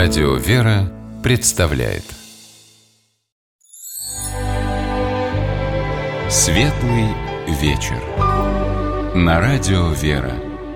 Радио «Вера» представляет Светлый вечер на Радио «Вера».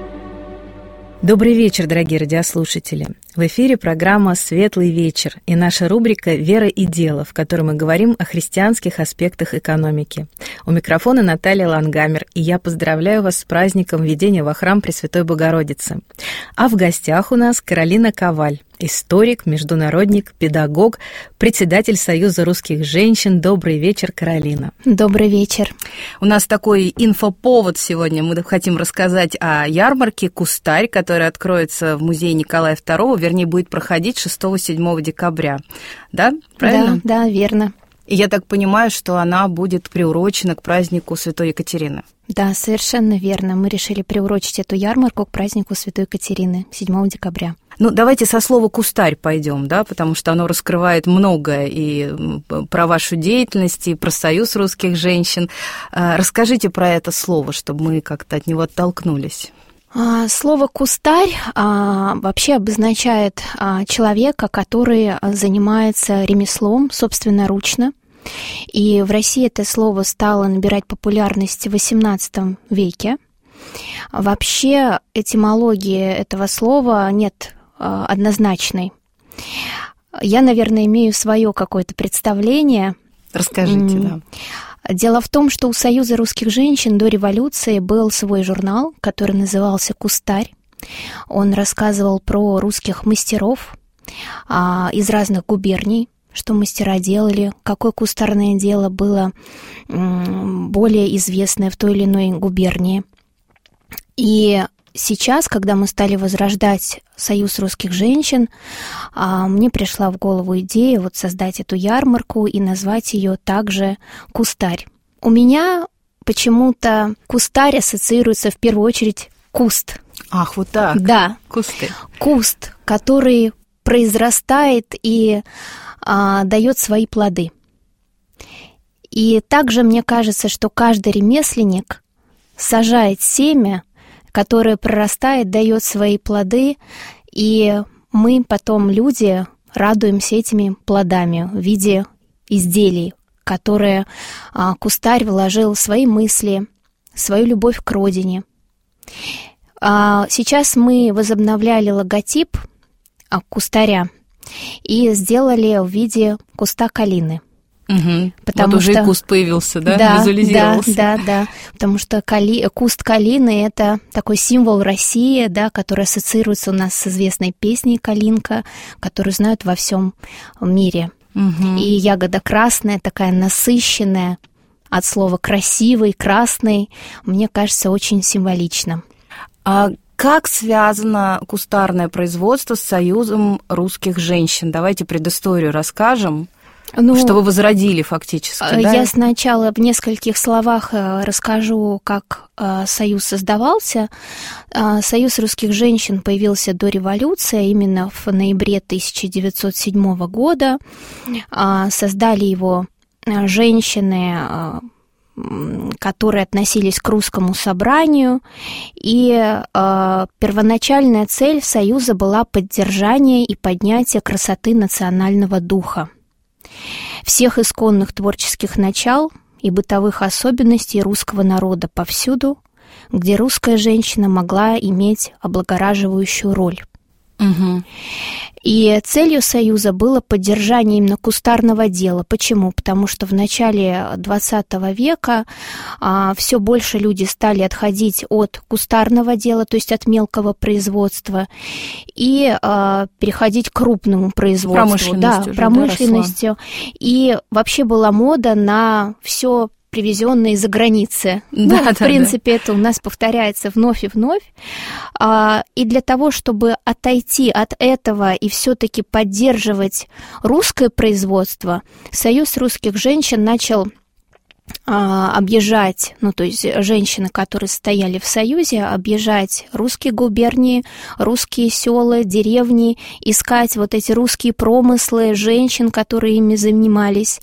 Добрый вечер, дорогие радиослушатели. В эфире программа «Светлый вечер» и наша рубрика «Вера и дело», в которой мы говорим о христианских аспектах экономики. У микрофона Наталья Лангамер, и я поздравляю вас с праздником введения во храм Пресвятой Богородицы. А в гостях у нас Каролина Коваль, историк, международник, педагог, председатель Союза русских женщин. Добрый вечер, Каролина. Добрый вечер. У нас такой инфоповод сегодня. Мы хотим рассказать о ярмарке «Кустарь», которая откроется в музее Николая II, вернее, будет проходить 6-7 декабря. Да, правильно? Да, верно. И я так понимаю, что она будет приурочена к празднику Святой Екатерины. Да, совершенно верно. Мы решили приурочить эту ярмарку к празднику Святой Екатерины 7 декабря. Ну, давайте со слова «кустарь» пойдем, да, потому что оно раскрывает многое и про вашу деятельность, и про Союз русских женщин. Расскажите про это слово, чтобы мы как-то от него оттолкнулись. Слово «кустарь» вообще обозначает человека, который занимается ремеслом собственноручно. И в России это слово стало набирать популярность в XVIII веке. Вообще этимологии этого слова нет однозначной. Я, наверное, имею свое какое-то представление. Расскажите, да. Дело в том, что у Союза русских женщин до революции был свой журнал, который назывался «Кустарь». Он рассказывал про русских мастеров из разных губерний, что мастера делали, какое кустарное дело было более известное в той или иной губернии. И сейчас, когда мы стали возрождать Союз русских женщин, мне пришла в голову идея создать эту ярмарку и назвать ее также «Кустарь». У меня почему-то кустарь ассоциируется в первую очередь куст. Ах, вот так. Да. Кусты. Куст, который произрастает и дает свои плоды. И также мне кажется, что каждый ремесленник сажает семя, которое прорастает, дает свои плоды, и мы потом, люди, радуемся этими плодами в виде изделий, которые кустарь вложил в свои мысли, свою любовь к родине. Сейчас мы возобновляли логотип кустаря и сделали в виде куста калины. Угу. Потому вот уже и куст появился, да? Визуализировался. Да. Потому что куст калины – это такой символ России, да, который ассоциируется у нас с известной песней «Калинка», которую знают во всем мире. Угу. И ягода красная, такая насыщенная, от слова «красивый», «красный», мне кажется, очень символично. Как связано кустарное производство с Союзом русских женщин? Давайте предысторию расскажем, что вы возродили фактически. Да? Я сначала в нескольких словах расскажу, как Союз создавался. Союз русских женщин появился до революции, именно в ноябре 1907 года. Создали его женщины, которые относились к русскому собранию, и первоначальная цель Союза была поддержание и поднятие красоты национального духа, всех исконных творческих начал и бытовых особенностей русского народа повсюду, где русская женщина могла иметь облагораживающую роль. Угу. И целью Союза было поддержание именно кустарного дела. Почему? Потому что в начале XX века все больше люди стали отходить от кустарного дела, то есть от мелкого производства, и переходить к крупному производству. Промышленностью. И вообще была мода на все привезенные из-за границы. В принципе, это у нас повторяется вновь и вновь. И для того, чтобы отойти от этого и все-таки поддерживать русское производство, Союз русских женщин начал объезжать, то есть женщины, которые стояли в Союзе, объезжать русские губернии, русские села, деревни, искать вот эти русские промыслы женщин, которые ими занимались,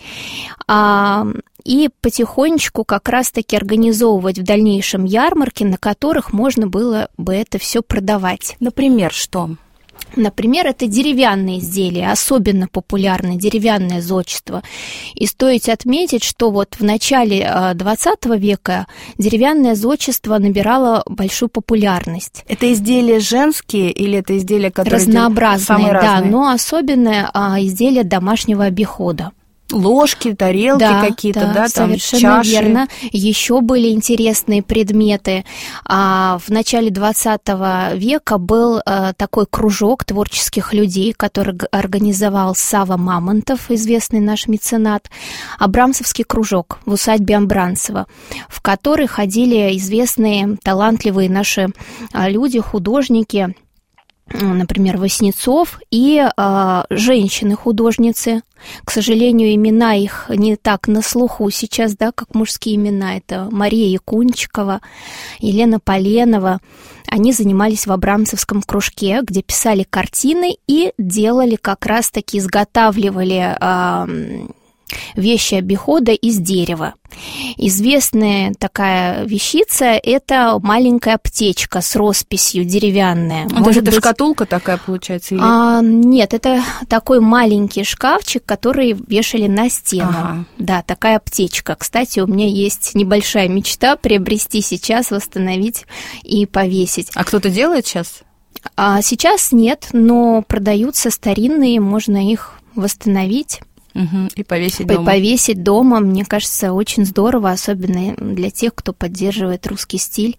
и потихонечку как раз-таки организовывать в дальнейшем ярмарки, на которых можно было бы это все продавать. Например, что? Например, это деревянные изделия, особенно популярны деревянное зодчество. И стоит отметить, что вот в начале XX века деревянное зодчество набирало большую популярность. Это изделия женские или это изделия, которые разнообразные, да, разные? но особенно изделия домашнего обихода. Ложки, тарелки какие-то, да, там совершенно чаши. верно. Еще были интересные предметы. В начале 20 века был такой кружок творческих людей, который организовал Сава Мамонтов, известный наш меценат, Абрамцевский кружок в усадьбе Амбранцева, в который ходили известные, талантливые наши люди, художники, например, Васнецов и женщины-художницы. К сожалению, имена их не так на слуху сейчас, да, как мужские имена. Это Мария Якунчикова, Елена Поленова. Они занимались в Абрамцевском кружке, где писали картины и делали как раз-таки, изготавливали вещи обихода из дерева. Известная такая вещица – это маленькая аптечка с росписью деревянная. Может быть, шкатулка такая получается? Или... Нет, это такой маленький шкафчик, который вешали на стену. Ага. Да, такая аптечка. Кстати, у меня есть небольшая мечта приобрести сейчас, восстановить и повесить. А кто-то делает сейчас? Сейчас нет, но продаются старинные, можно их восстановить. И повесить дома. Повесить дома, мне кажется, очень здорово, особенно для тех, кто поддерживает русский стиль.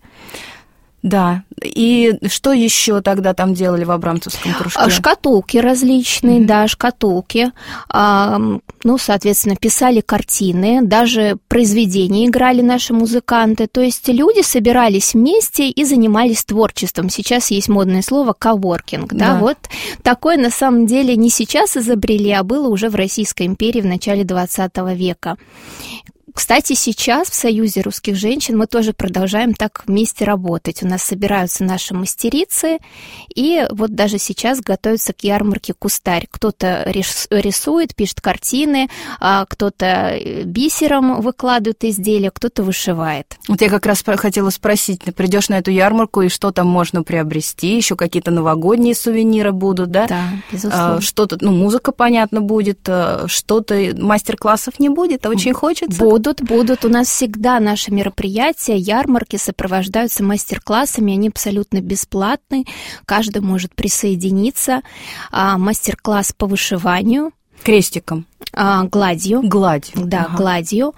Да. И что еще тогда там делали в Абрамцевском кружке? Шкатулки различные, да, шкатулки. Соответственно, писали картины, даже произведения играли наши музыканты. То есть люди собирались вместе и занимались творчеством. Сейчас есть модное слово «коворкинг». Да? Вот такое на самом деле не сейчас изобрели, а было уже в Российской империи в начале 20 века. Кстати, сейчас в Союзе русских женщин мы тоже продолжаем так вместе работать. У нас собираются наши мастерицы, и вот даже сейчас готовятся к ярмарке «Кустарь». Кто-то рисует, пишет картины, кто-то бисером выкладывает изделия, кто-то вышивает. Вот я как раз хотела спросить, ты придешь на эту ярмарку, и что там можно приобрести? Еще какие-то новогодние сувениры будут, да? Да, безусловно. Что-то, музыка, понятно, будет, что-то, мастер-классов не будет, а очень хочется? Будут. У нас всегда наши мероприятия, ярмарки сопровождаются мастер-классами, они абсолютно бесплатны, каждый может присоединиться. Мастер-класс по вышиванию. Крестиком? Гладью. Гладью. Да, гладью.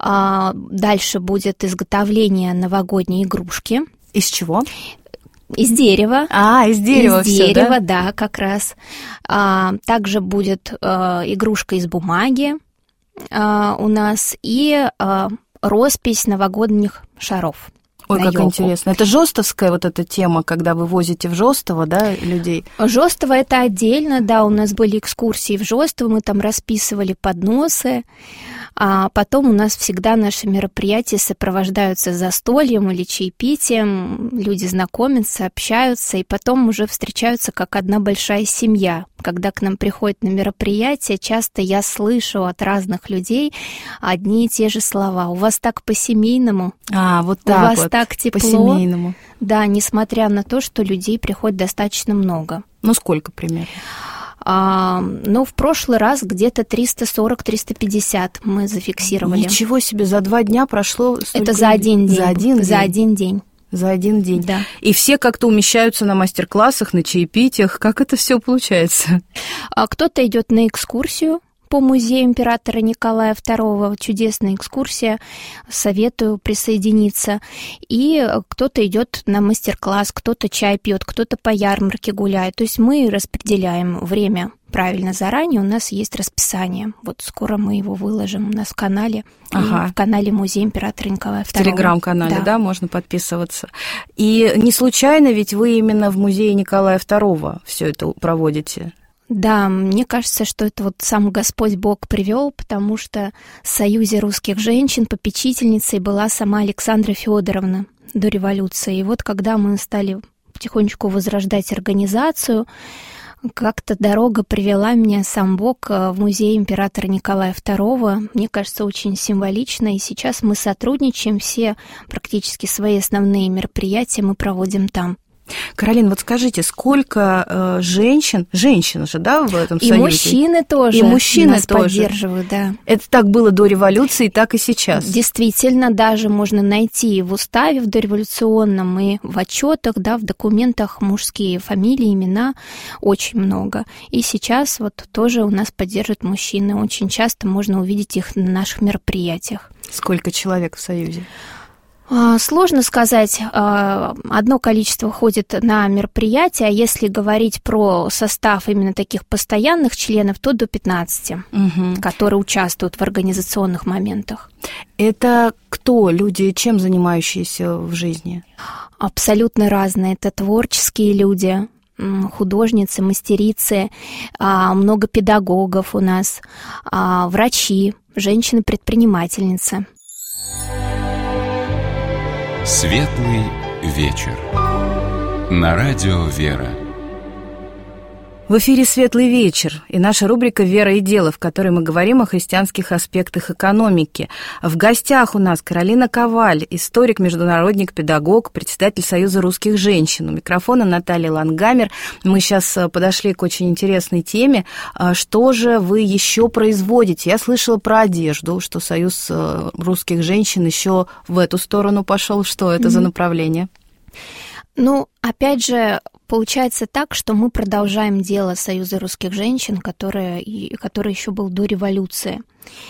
Дальше будет изготовление новогодней игрушки. Из чего? Из дерева. Из дерева. Из дерева, да, как раз. Также будет игрушка из бумаги у нас и роспись новогодних шаров. Ой, как ёлку. интересно. Это жостовская вот эта тема, когда вы возите в Жостово, да, людей? Жостово это отдельно, да, у нас были экскурсии в Жостово, мы там расписывали подносы, а потом у нас всегда наши мероприятия сопровождаются застольем или чаепитием, люди знакомятся, общаются, и потом уже встречаются как одна большая семья. Когда к нам приходят на мероприятия, часто я слышу от разных людей одни и те же слова. У вас так по-семейному. Вот так у вас вот, так тепло. По-семейному. Да, несмотря на то, что людей приходит достаточно много. Сколько примерно? В прошлый раз где-то 340-350 мы зафиксировали. Ничего себе, за 2 дня прошло столько... Это за один день. За один день? За один день. За один день. Да. И все как-то умещаются на мастер-классах, на чаепитиях. Как это все получается? Кто-то идет на экскурсию по музею императора Николая II. Чудесная экскурсия. Советую присоединиться. И кто-то идет на мастер-класс, кто-то чай пьет, кто-то по ярмарке гуляет. То есть мы распределяем время правильно заранее. У нас есть расписание. Вот скоро мы его выложим у нас в канале. В канале музея императора Николая II. В телеграм-канале, да, можно подписываться. И не случайно, ведь вы именно в музее Николая II все это проводите. Да, мне кажется, что это вот сам Господь Бог привел, потому что в Союзе русских женщин попечительницей была сама Александра Федоровна до революции. И вот когда мы стали потихонечку возрождать организацию, как-то дорога привела меня, сам Бог, в музей императора Николая II. Мне кажется, очень символично. И сейчас мы сотрудничаем, все практически свои основные мероприятия мы проводим там. Каролина, вот скажите, сколько женщин же, да, в этом союзе? И мужчины тоже нас поддерживают, да. Это так было до революции, так и сейчас. Действительно, даже можно найти в уставе в дореволюционном и в отчетах, да, в документах мужские фамилии, имена, очень много. И сейчас вот тоже у нас поддерживают мужчины. Очень часто можно увидеть их на наших мероприятиях. Сколько человек в союзе? Сложно сказать, одно количество ходит на мероприятия, а если говорить про состав именно таких постоянных членов, то до 15, которые участвуют в организационных моментах. Это кто люди, чем занимающиеся в жизни? Абсолютно разные. Это творческие люди, художницы, мастерицы, много педагогов у нас, врачи, женщины-предпринимательницы. Светлый вечер. На радио «Вера». В эфире «Светлый вечер» и наша рубрика «Вера и дело», в которой мы говорим о христианских аспектах экономики. В гостях у нас Каролина Коваль, историк, международник, педагог, председатель Союза русских женщин. У микрофона Наталья Лангамер. Мы сейчас подошли к очень интересной теме. Что же вы еще производите? Я слышала про одежду, что Союз русских женщин еще в эту сторону пошел. Что это за направление? Ну, опять же, получается так, что мы продолжаем дело Союза русских женщин, который еще был до революции.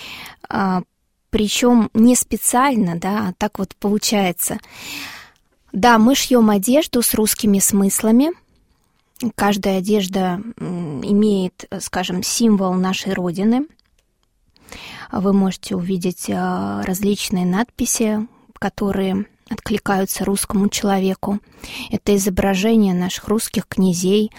Причем не специально, да, а так вот получается. Да, мы шьем одежду с русскими смыслами. Каждая одежда имеет, скажем, символ нашей Родины. Вы можете увидеть различные надписи, которые откликаются русскому человеку. Это изображения наших русских князей,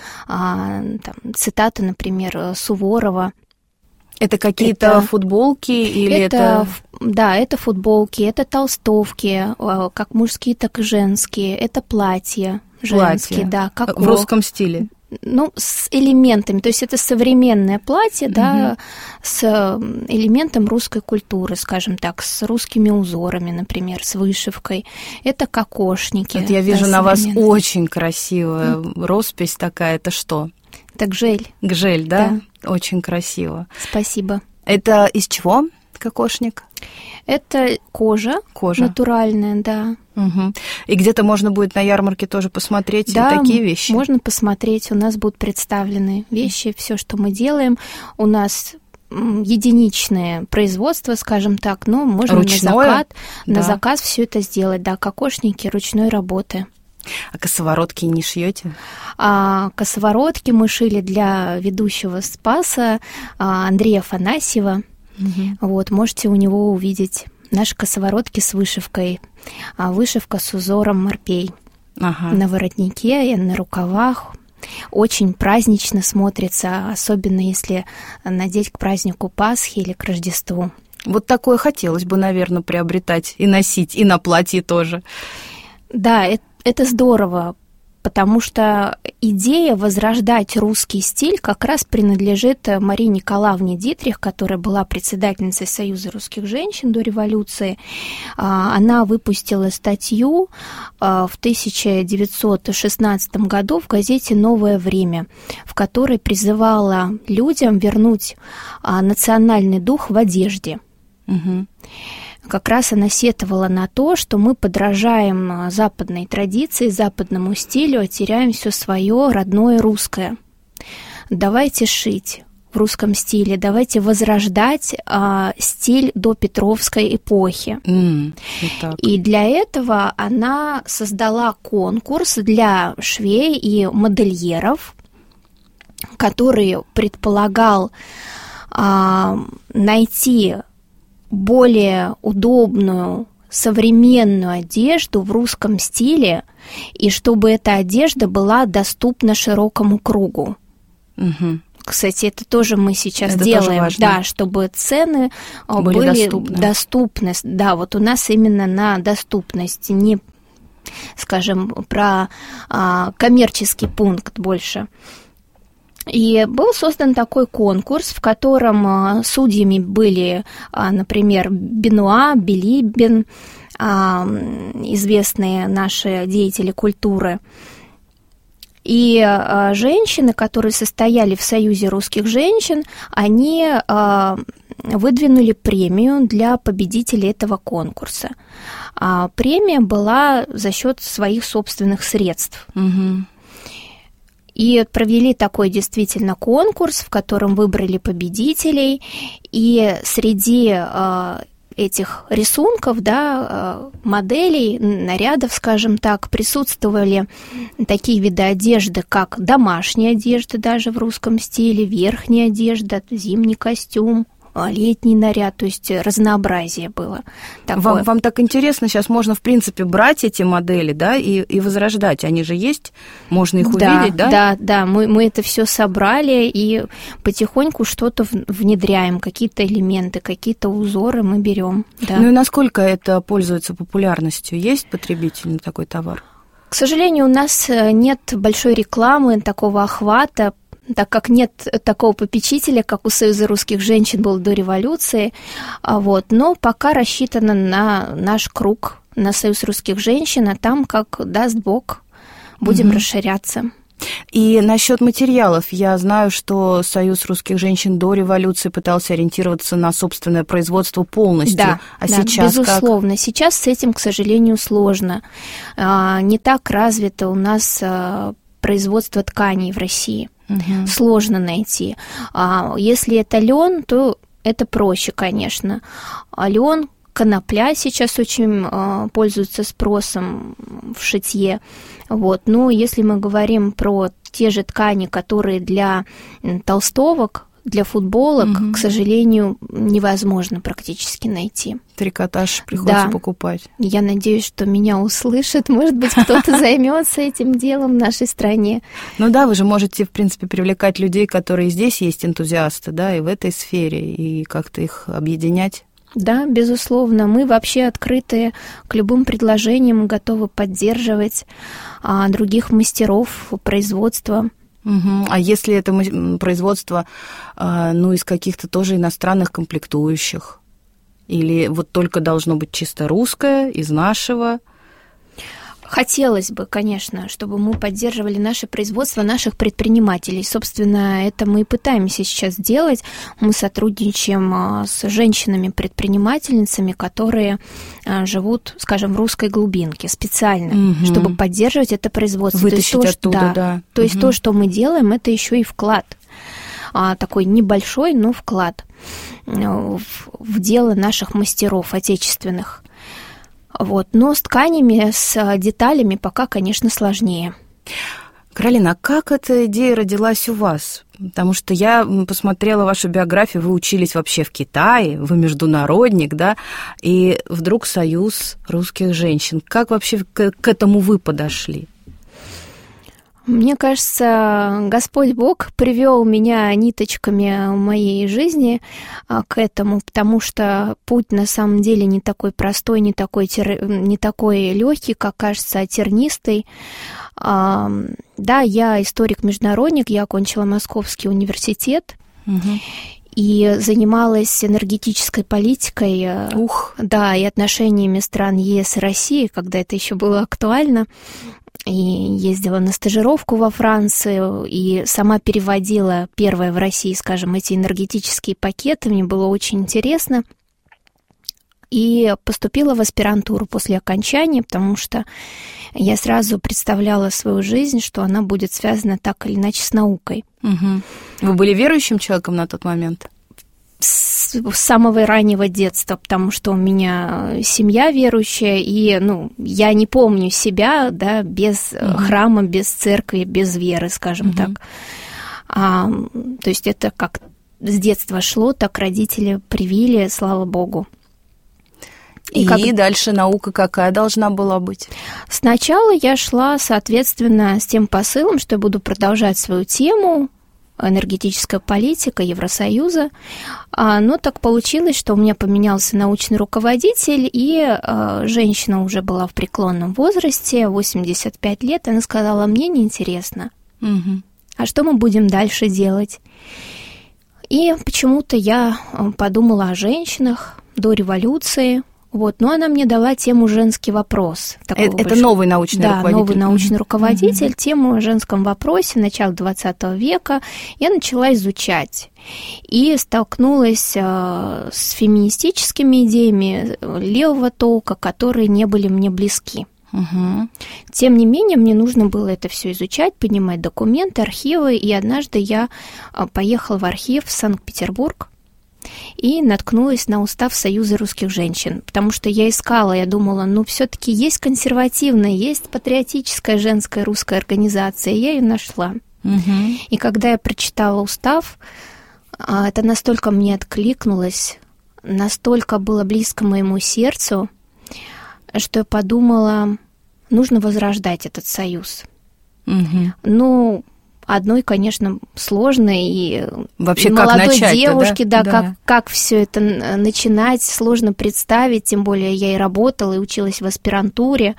цитаты, например, Суворова. Это какие-то футболки или это... Да, это футболки, это толстовки, как мужские, так и женские. Это платья женские, да. Как в русском стиле? Ну, с элементами, то есть это современное платье, да, с элементом русской культуры, скажем так, с русскими узорами, например, с вышивкой. Это кокошники. Вот я вижу на вас очень красивая роспись такая. Это что? Это гжель. Гжель, да? Очень красиво. Спасибо. Это из чего кокошник? Это кожа натуральная, да. Угу. И где-то можно будет на ярмарке тоже посмотреть такие вещи? Да, можно посмотреть. У нас будут представлены вещи, все, что мы делаем. У нас единичное производство, скажем так, но можно ручное? на заказ все это сделать. Да, кокошники ручной работы. А косоворотки не шьете? Косоворотки мы шили для ведущего Спаса Андрея Афанасьева. Вот, можете у него увидеть наши косоворотки с вышивкой. Вышивка с узором морпей на воротнике и на рукавах. Очень празднично смотрится, особенно если надеть к празднику Пасхи или к Рождеству. Вот такое хотелось бы, наверное, приобретать и носить, и на платье тоже. Да, это здорово, потому что идея возрождать русский стиль как раз принадлежит Марии Николаевне Дитрих, которая была председательницей Союза русских женщин до революции. Она выпустила статью в 1916 году в газете «Новое время», в которой призывала людям вернуть национальный дух в одежде. Как раз она сетовала на то, что мы подражаем западной традиции, западному стилю, а теряем все свое родное русское. Давайте шить в русском стиле, давайте возрождать стиль до Петровской эпохи. И для этого она создала конкурс для швей и модельеров, который предполагал найти более удобную, современную одежду в русском стиле, и чтобы эта одежда была доступна широкому кругу. Кстати, это тоже мы сейчас делаем, да, чтобы цены были доступны. Да, вот у нас именно на доступность, не, скажем, про коммерческий пункт больше. И был создан такой конкурс, в котором судьями были, например, Бенуа, Билибин, известные наши деятели культуры. И женщины, которые состояли в Союзе русских женщин, они выдвинули премию для победителей этого конкурса. Премия была за счет своих собственных средств. Угу. И провели такой действительно конкурс, в котором выбрали победителей, и среди этих рисунков, да, моделей, нарядов, скажем так, присутствовали такие виды одежды, как домашняя одежда даже в русском стиле, верхняя одежда, зимний костюм, летний наряд, то есть разнообразие было такое. Вам так интересно, сейчас можно, в принципе, брать эти модели, да, и возрождать, они же есть, можно их увидеть, да? Да, мы это все собрали и потихоньку что-то внедряем, какие-то элементы, какие-то узоры мы берем. Да. Ну и насколько это пользуется популярностью? Есть потребитель на такой товар? К сожалению, у нас нет большой рекламы, такого охвата, так как нет такого попечителя, как у Союза русских женщин был до революции, но пока рассчитано на наш круг, на Союз русских женщин, а там, как даст Бог, будем расширяться. И насчет материалов. Я знаю, что Союз русских женщин до революции пытался ориентироваться на собственное производство полностью. Да, сейчас безусловно. Как? Сейчас с этим, к сожалению, сложно. Не так развито у нас производство тканей в России. Сложно найти. Если это лен, то это проще, конечно. Лен, конопля сейчас очень пользуются спросом в шитье. Но если мы говорим про те же ткани, которые для толстовок, для футболок, к сожалению, невозможно практически найти. Трикотаж приходится покупать. Я надеюсь, что меня услышат. Может быть, кто-то займется этим делом в нашей стране. Ну да, вы же можете, в принципе, привлекать людей, которые здесь есть энтузиасты, да, и в этой сфере, и как-то их объединять. Да, безусловно. Мы вообще открыты к любым предложениям, готовы поддерживать других мастеров производства. А если это производство, из каких-то тоже иностранных комплектующих? Или вот только должно быть чисто русское, из нашего? Хотелось бы, конечно, чтобы мы поддерживали наше производство, наших предпринимателей. Собственно, это мы и пытаемся сейчас делать. Мы сотрудничаем с женщинами-предпринимательницами, которые живут, скажем, в русской глубинке специально, чтобы поддерживать это производство. Вытащить оттуда, да. То есть то, что мы делаем, это еще и вклад. Такой небольшой, но вклад в дело наших мастеров отечественных. Но с тканями, с деталями пока, конечно, сложнее. Каролина, а как эта идея родилась у вас? Потому что я посмотрела вашу биографию, вы учились вообще в Китае, вы международник, да, и вдруг Союз русских женщин. Как вообще к этому вы подошли? Мне кажется, Господь Бог привел меня ниточками моей жизни к этому, потому что путь на самом деле не такой простой, не такой легкий, как кажется, а тернистый. Да, я историк-международник, я окончила Московский университет. И занималась энергетической политикой, да, и отношениями стран ЕС и России, когда это еще было актуально. И ездила на стажировку во Францию, и сама переводила первое в России, скажем, эти энергетические пакеты. Мне было очень интересно. И поступила в аспирантуру после окончания, потому что я сразу представляла свою жизнь, что она будет связана так или иначе с наукой. Вы были верующим человеком на тот момент? С самого раннего детства, потому что у меня семья верующая, и я не помню себя, да, без храма, без церкви, без веры, скажем так. То есть это как с детства шло, так родители привили, слава Богу. И дальше наука какая должна была быть? Сначала я шла, соответственно, с тем посылом, что я буду продолжать свою тему, энергетическая политика Евросоюза, но так получилось, что у меня поменялся научный руководитель, и женщина уже была в преклонном возрасте, 85 лет, она сказала: мне неинтересно, а что мы будем дальше делать? И почему-то я подумала о женщинах до революции, Вот, но она мне дала тему «Женский вопрос». Это новый научный руководитель? Да, новый научный руководитель. Тему о женском вопросе начала XX века я начала изучать. И столкнулась с феминистическими идеями левого толка, которые не были мне близки. Тем не менее, мне нужно было это все изучать, поднимать документы, архивы. И однажды я поехала в архив в Санкт-Петербург и наткнулась на устав Союза русских женщин, потому что я искала, я думала, все-таки есть консервативная, есть патриотическая женская русская организация, я ее нашла. И когда я прочитала устав, это настолько мне откликнулось, настолько было близко моему сердцу, что я подумала, нужно возрождать этот союз. Одной, конечно, сложно, и вообще, молодой девушке, как все это начинать, сложно представить, тем более я и работала, и училась в аспирантуре,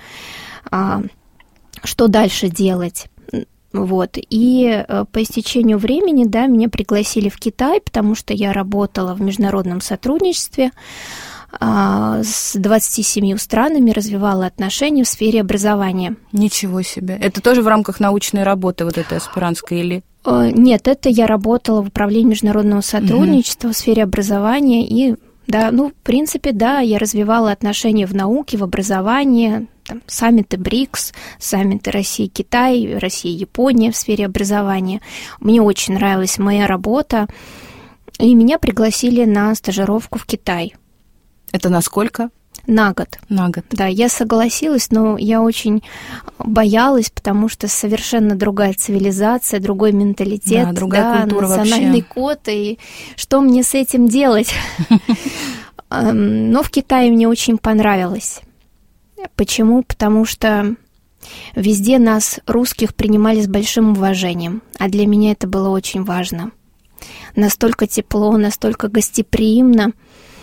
что дальше делать. Вот. И по истечению времени, меня пригласили в Китай, потому что я работала в международном сотрудничестве с 27 странами, развивала отношения в сфере образования. Ничего себе. Это тоже в рамках научной работы, вот этой аспирантской, или? Нет, это я работала в управлении международного сотрудничества в сфере образования, и, в принципе, я развивала отношения в науке, в образовании, саммиты БРИКС, саммиты Россия-Китай, Россия-Япония в сфере образования. Мне очень нравилась моя работа, и меня пригласили на стажировку в Китай. Это на сколько? На год. На год. Да, я согласилась, но я очень боялась, потому что совершенно другая цивилизация, другой менталитет, другая культура национальный вообще. код, и что мне с этим делать? Но в Китае мне очень понравилось. Почему? Потому что везде нас, русских, принимали с большим уважением, а для меня это было очень важно. Настолько тепло, настолько гостеприимно,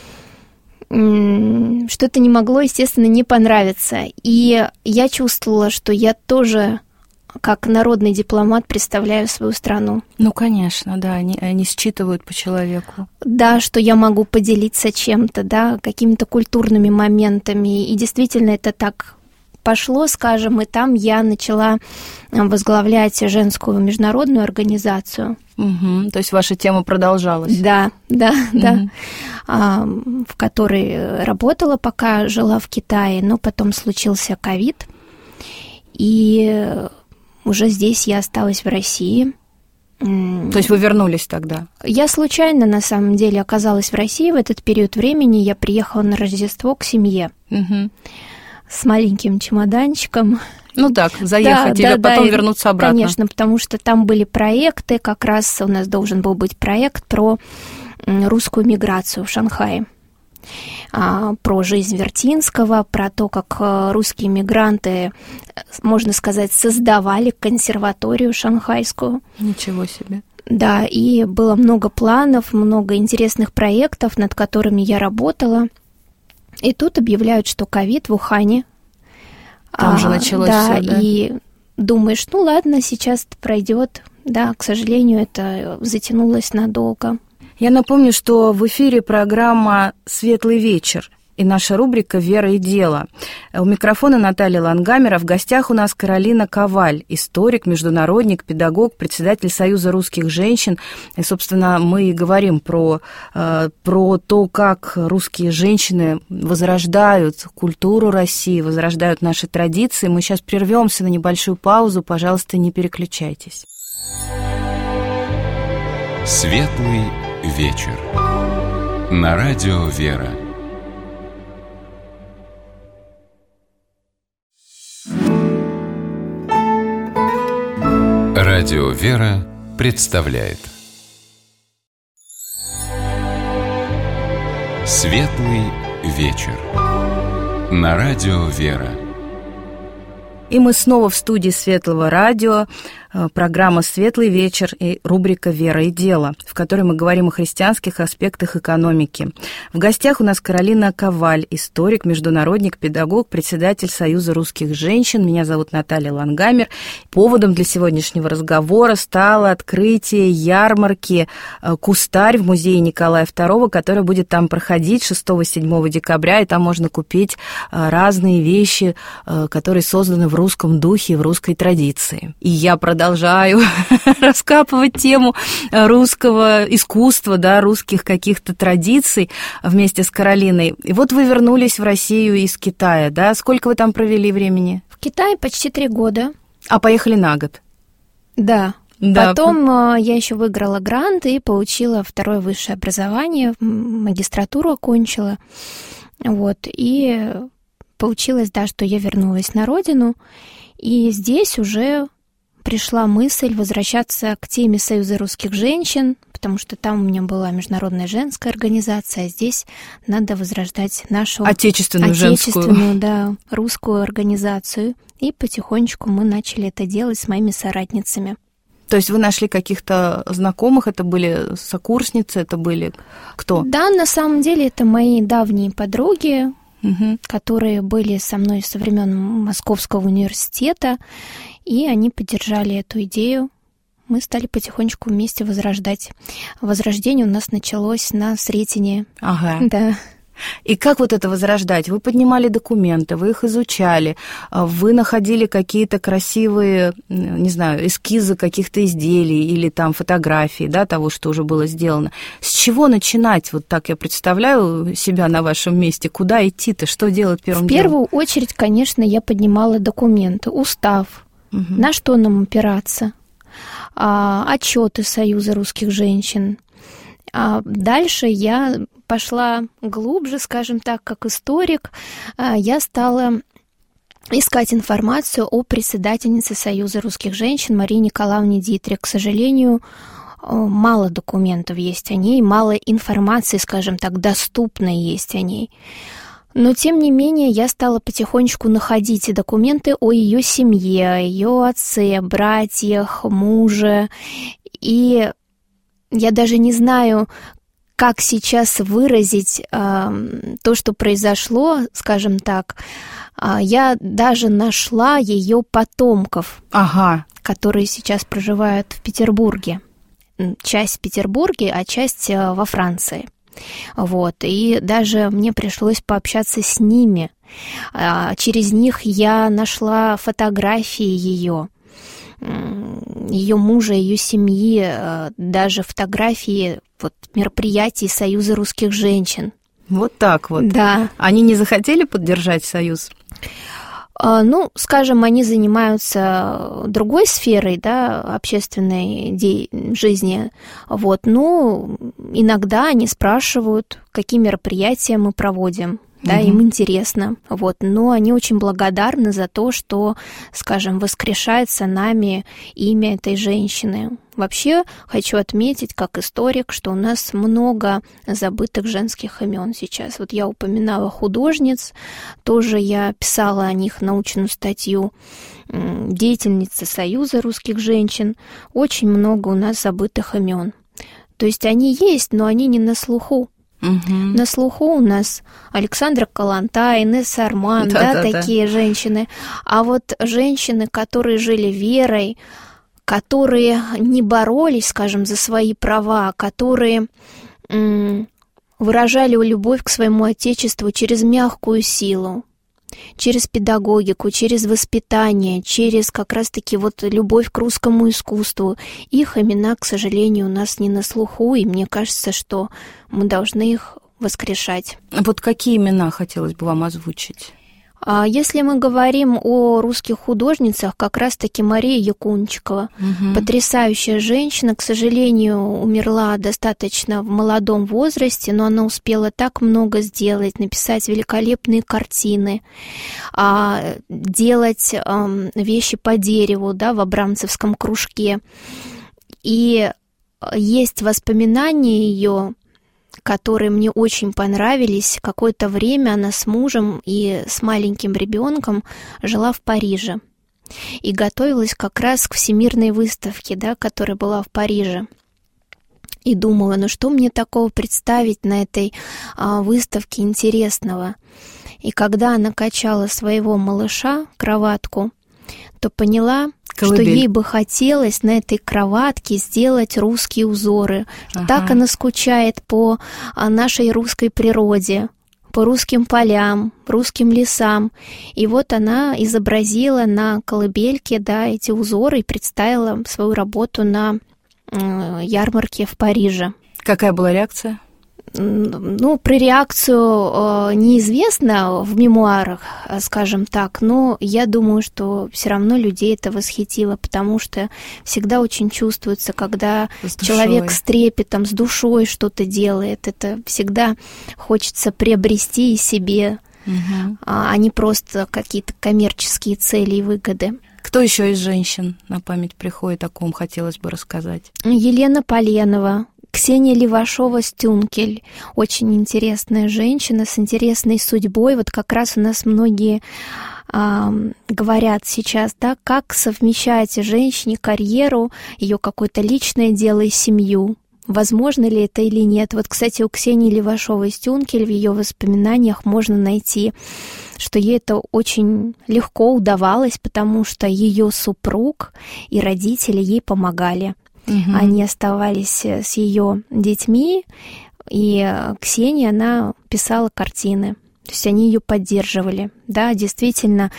что-то не могло, естественно, не понравиться. И я чувствовала, что я тоже, как народный дипломат, представляю свою страну. Конечно, они считывают по человеку. Да, что я могу поделиться чем-то, какими-то культурными моментами. И действительно это так пошло, скажем, и там я начала возглавлять женскую международную организацию. То есть ваша тема продолжалась? Да. В которой работала, пока жила в Китае, но потом случился ковид, и уже здесь я осталась в России. То есть вы вернулись тогда? Я случайно, на самом деле, оказалась в России в этот период времени. Я приехала на Рождество к семье с маленьким чемоданчиком. Заехать или потом вернуться обратно. Конечно, потому что там были проекты, как раз у нас должен был быть проект про русскую миграцию в Шанхае, про жизнь Вертинского, про то, как русские мигранты, можно сказать, создавали консерваторию шанхайскую. Ничего себе. Да, и было много планов, много интересных проектов, над которыми я работала. И тут объявляют, что ковид в Ухане. Там же началось все, да? И думаешь, ладно, сейчас это пройдет. Да, к сожалению, это затянулось надолго. Я напомню, что в эфире программа «Светлый вечер» и наша рубрика «Вера и дело». У микрофона Наталья Лангамера. В гостях у нас Каролина Коваль, историк, международник, педагог, председатель Союза русских женщин. И, собственно, мы и говорим про то, как русские женщины возрождают культуру России, возрождают наши традиции. Мы сейчас прервемся на небольшую паузу. Пожалуйста, не переключайтесь. Светлый вечер. На радио «Вера». Радио «Вера» представляет Светлый вечер. На радио «Вера». И мы снова в студии Светлого радио. программа «Светлый вечер» и рубрика «Вера и дело», в которой мы говорим о христианских аспектах экономики. В гостях у нас Каролина Коваль, историк, международник, педагог, председатель Союза русских женщин. Меня зовут Наталья Лангамер. Поводом для сегодняшнего разговора стало открытие ярмарки «Кустарь» в музее Николая II, которая будет там проходить 6-7 декабря, и там можно купить разные вещи, которые созданы в русском духе, в русской традиции. И я продолжаю раскапывать тему русского искусства, да, русских каких-то традиций вместе с Каролиной. И вот вы вернулись в Россию из Китая, да? Сколько вы там провели времени? В Китае почти 3 года. А поехали на год? Да. Да. Потом я еще выиграла грант и получила 2-е высшее образование, магистратуру окончила. Вот. И получилось, да, что я вернулась на родину. И здесь уже пришла мысль возвращаться к теме Союза русских женщин, потому что там у меня была международная женская организация, а здесь надо возрождать нашу отечественную женскую, да, русскую организацию. И потихонечку мы начали это делать с моими соратницами. То есть вы нашли каких-то знакомых, это были сокурсницы, это были кто? Да, на самом деле это мои давние подруги, которые были со мной со времен Московского университета, и они поддержали эту идею. Мы стали потихонечку вместе возрождать. Возрождение у нас началось на Сретенье. Ага. Да. И как вот это возрождать? Вы поднимали документы, вы их изучали, вы находили какие-то красивые, не знаю, эскизы каких-то изделий или там фотографии, да, того, что уже было сделано. С чего начинать? Вот так я представляю себя на вашем месте. Куда идти-то? Что делать первым делом? В первую очередь, конечно, я поднимала документы, устав, на что нам опираться, отчеты Союза русских женщин. А дальше я пошла глубже, скажем так, как историк. Я стала искать информацию о председательнице Союза русских женщин Марии Николаевне Дитрих. К сожалению, мало документов есть о ней, мало информации, скажем так, доступной есть о ней. Но, тем не менее, я стала потихонечку находить документы о ее семье, о ее отце, братьях, муже. И я даже не знаю, как сейчас выразить то, что произошло, скажем так. Я даже нашла ее потомков, которые сейчас проживают в Петербурге. Часть в Петербурге, а часть во Франции. Вот. И даже мне пришлось пообщаться с ними. Через них я нашла фотографии ее мужа, ее семьи, даже фотографии вот, мероприятий Союза русских женщин. Вот так вот. Да. Они не захотели поддержать Союз? Ну, скажем, они занимаются другой сферой, да, общественной жизни. Вот. Ну, иногда они спрашивают, какие мероприятия мы проводим. Да, им интересно, вот, но они очень благодарны за то, что, скажем, воскрешается нами имя этой женщины. Вообще, хочу отметить, как историк, что у нас много забытых женских имен сейчас. Вот я упоминала художниц, тоже я писала о них научную статью, деятельницы Союза русских женщин. Очень много у нас забытых имен. То есть они есть, но они не на слуху. На слуху у нас Александра Каланта, Инесса Арман, такие женщины. А вот женщины, которые жили верой, которые не боролись, скажем, за свои права, которые выражали любовь к своему Отечеству через мягкую силу, через педагогику, через воспитание, через как раз-таки вот любовь к русскому искусству. Их имена, к сожалению, у нас не на слуху, и мне кажется, что мы должны их воскрешать. Вот какие имена хотелось бы вам озвучить? Если мы говорим о русских художницах, как раз-таки Мария Якунчикова, потрясающая женщина, к сожалению, умерла достаточно в молодом возрасте, но она успела так много сделать, написать великолепные картины, делать вещи по дереву, да, в Абрамцевском кружке. И есть воспоминания ее, которые мне очень понравились. Какое-то время она с мужем и с маленьким ребенком жила в Париже. и готовилась как раз к Всемирной выставке, да, которая была в Париже. И думала, ну что мне такого представить на этой выставке интересного? И когда она качала своего малыша, кроватку, то поняла, Колыбель. что ей бы хотелось на этой кроватке сделать русские узоры. Ага. Так она скучает по нашей русской природе, по русским полям, русским лесам. И вот она изобразила на колыбельке, да, эти узоры и представила свою работу на ярмарке в Париже. Какая была реакция? Ну, про реакцию неизвестно в мемуарах, скажем так, но я думаю, что все равно людей это восхитило, потому что всегда очень чувствуется, когда человек с трепетом, с душой что-то делает, это всегда хочется приобрести и себе, а не просто какие-то коммерческие цели и выгоды. Кто еще из женщин на память приходит, о ком хотелось бы рассказать? Елена Поленова, Ксения Левашова-Стюнкель, очень интересная женщина с интересной судьбой. Вот как раз у нас многие говорят сейчас, да, как совмещать женщине карьеру, ее какое-то личное дело и семью. Возможно ли это или нет? Вот, кстати, у Ксении Левашовой-Стюнкель в ее воспоминаниях можно найти, что ей это очень легко удавалось, потому что ее супруг и родители ей помогали. Они оставались с ее детьми, и Ксения, она писала картины. То есть они ее поддерживали. Да, действительно,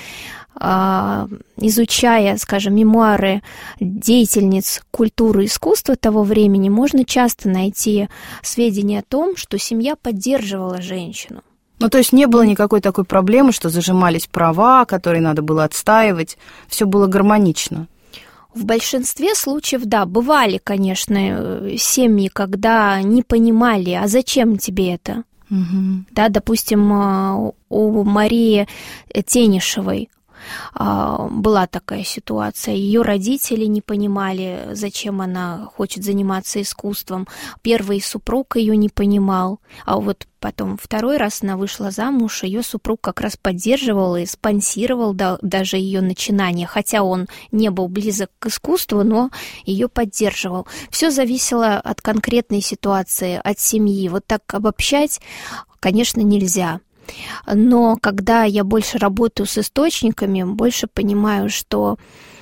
изучая, скажем, мемуары деятельниц культуры и искусства того времени, можно часто найти сведения о том, что семья поддерживала женщину. Ну, то есть не было никакой такой проблемы, что зажимались права, которые надо было отстаивать. Все было гармонично. В большинстве случаев, да, бывали, конечно, семьи, когда не понимали, а зачем тебе это? Да, допустим, у Марии Тенишевой была такая ситуация. Ее родители не понимали, зачем она хочет заниматься искусством. Первый супруг ее не понимал, а вот потом второй раз она вышла замуж, ее супруг как раз поддерживал и спонсировал даже ее начинание, хотя он не был близок к искусству, но ее поддерживал. Все зависело от конкретной ситуации, от семьи. Вот так обобщать, конечно, нельзя. Но когда я больше работаю с источниками, больше понимаю, что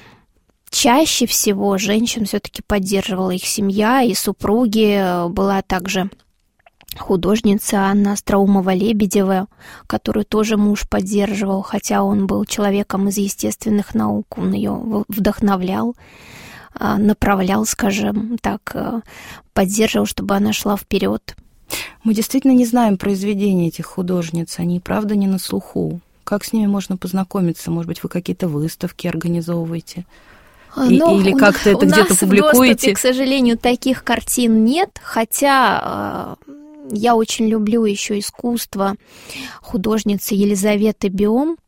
чаще всего женщин все-таки поддерживала их семья и супруги. Была также художница Анна Остроумова-Лебедева, которую тоже муж поддерживал, хотя он был человеком из естественных наук, он ее вдохновлял, направлял, скажем так, поддерживал, чтобы она шла вперед. Мы действительно не знаем произведения этих художниц, они, правда, не на слуху. Как с ними можно познакомиться? Может быть, вы какие-то выставки организовываете? Или как-то это где-то публикуете? У нас в доступе, к сожалению, таких картин нет, хотя я очень люблю еще искусство художницы Елизаветы Биом,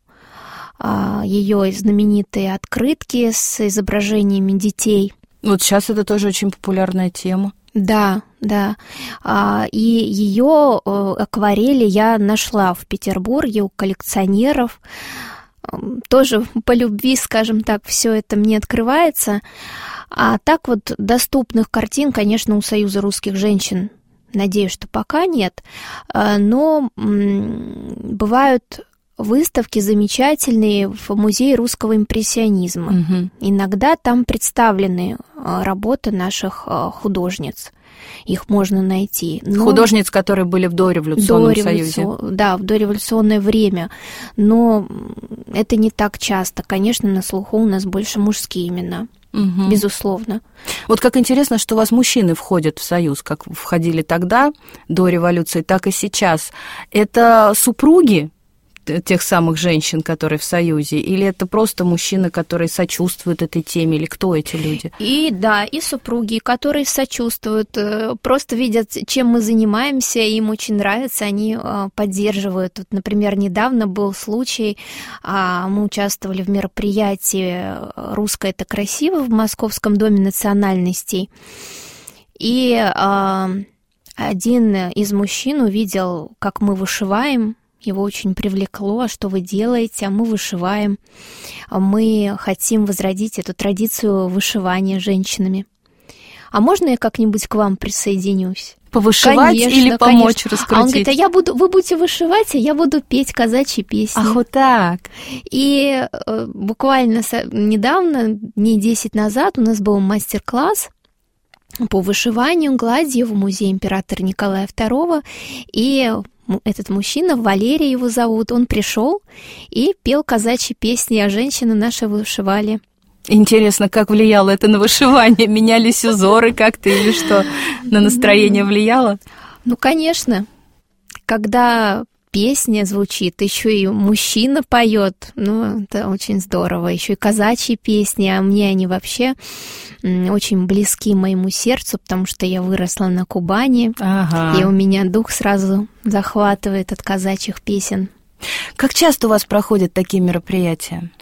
ее знаменитые открытки с изображениями детей. Вот сейчас это тоже очень популярная тема. Да, да. И ее акварели я нашла в Петербурге у коллекционеров. Тоже по любви, скажем так, все это мне открывается. А так вот доступных картин, конечно, у Союза русских женщин, надеюсь, что пока нет. Но бывают выставки замечательные в Музее русского импрессионизма. Иногда там представлены работы наших художниц. Их можно найти. Но художниц, которые были в дореволюционном Союзе. Да, в дореволюционное время. Но это не так часто. Конечно, на слуху у нас больше мужские имена. Безусловно. Вот как интересно, что у вас мужчины входят в Союз, как входили тогда, до революции, так и сейчас. Это супруги тех самых женщин, которые в Союзе, или это просто мужчины, которые сочувствуют этой теме, или кто эти люди? И да, и супруги, которые сочувствуют, просто видят, чем мы занимаемся, им очень нравится, они поддерживают. Вот, например, недавно был случай, мы участвовали в мероприятии «Русское это красиво» в Московском доме национальностей, и один из мужчин увидел, как мы вышиваем, Его очень привлекло, что вы делаете, мы вышиваем. Мы хотим возродить эту традицию вышивания женщинами. А можно я как-нибудь к вам присоединюсь? Повышивать или помочь раскрутить? А он говорит, вы будете вышивать, а я буду петь казачьи песни. Ах, вот так. И буквально недавно, дней 10 назад, у нас был мастер-класс по вышиванию гладью в музее императора Николая II. И этот мужчина, Валерий его зовут, он пришел и пел казачьи песни, а женщины наши вышивали. Интересно, как влияло это на вышивание? Менялись узоры как-то или что? На настроение влияло? Ну, конечно. Когда песня звучит, еще и мужчина поет, ну, это очень здорово. Еще и казачьи песни, а мне они вообще очень близки моему сердцу, потому что я выросла на Кубани, и у меня дух сразу захватывает от казачьих песен. Как часто у вас проходят такие мероприятия?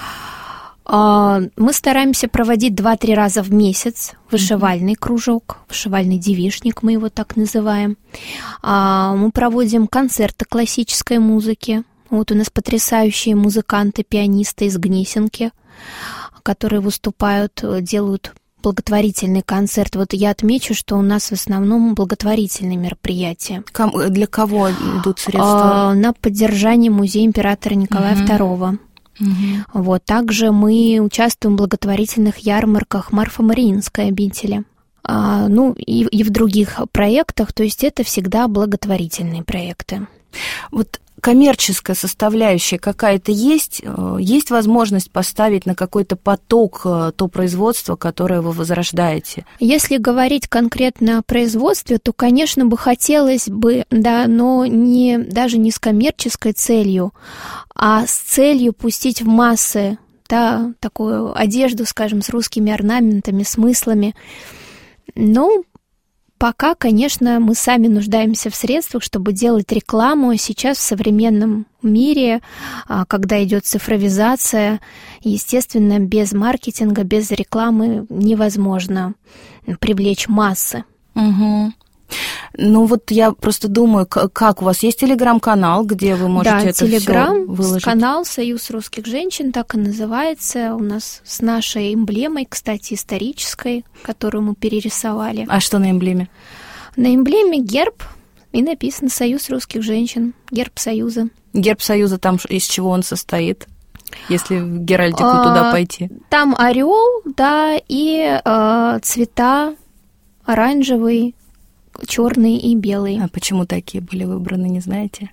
Мы стараемся проводить 2-3 раза в месяц вышивальный кружок, вышивальный девичник, мы его так называем. Мы проводим концерты классической музыки. Вот у нас потрясающие музыканты, пианисты из Гнесинки, которые выступают, делают благотворительный концерт. Вот я отмечу, что у нас в основном благотворительные мероприятия. Для кого идут средства? На поддержание музея императора Николая II. Вот. Также мы участвуем в благотворительных ярмарках Марфа-Мариинской обители. Ну и в других проектах, то есть это всегда благотворительные проекты. Вот коммерческая составляющая какая-то есть? Есть возможность поставить на какой-то поток то производство, которое вы возрождаете? Если говорить конкретно о производстве, то, конечно, бы хотелось бы, да, но даже не с коммерческой целью, а с целью пустить в массы, да, такую одежду, скажем, с русскими орнаментами, смыслами. Ну, пока, конечно, мы сами нуждаемся в средствах, чтобы делать рекламу. Сейчас в современном мире, когда идет цифровизация, естественно, без маркетинга, без рекламы невозможно привлечь массы. Угу. Ну вот я просто думаю, как у вас есть телеграм-канал, где вы можете это телеграм, все выложить? канал «Союз русских женщин», так и называется. У нас с нашей эмблемой, кстати, исторической, которую мы перерисовали. А что на эмблеме? На эмблеме герб, и написано «Союз русских женщин», герб Союза. Герб Союза, там из чего он состоит? Если в геральдику туда пойти. Там орел, да, и цвета оранжевый, черный и белый. А почему такие были выбраны, не знаете?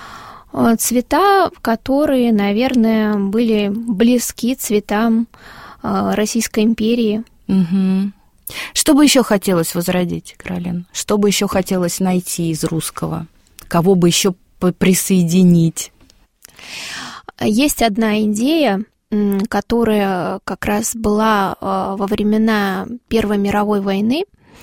Цвета, которые, наверное, были близки цветам Российской империи. Угу. Что бы еще хотелось возродить, Каролин? Что бы еще хотелось найти из русского? Кого бы еще присоединить? Есть одна идея, которая как раз была во времена Первой мировой войны.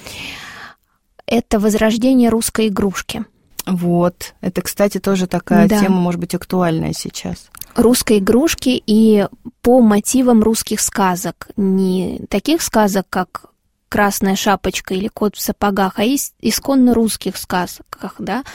Это возрождение русской игрушки. Вот. Это, кстати, тоже такая тема, может быть, актуальная сейчас. Русской игрушки и по мотивам русских сказок. Не таких сказок, как «Красная шапочка» или «Кот в сапогах», а исконно русских сказках, да.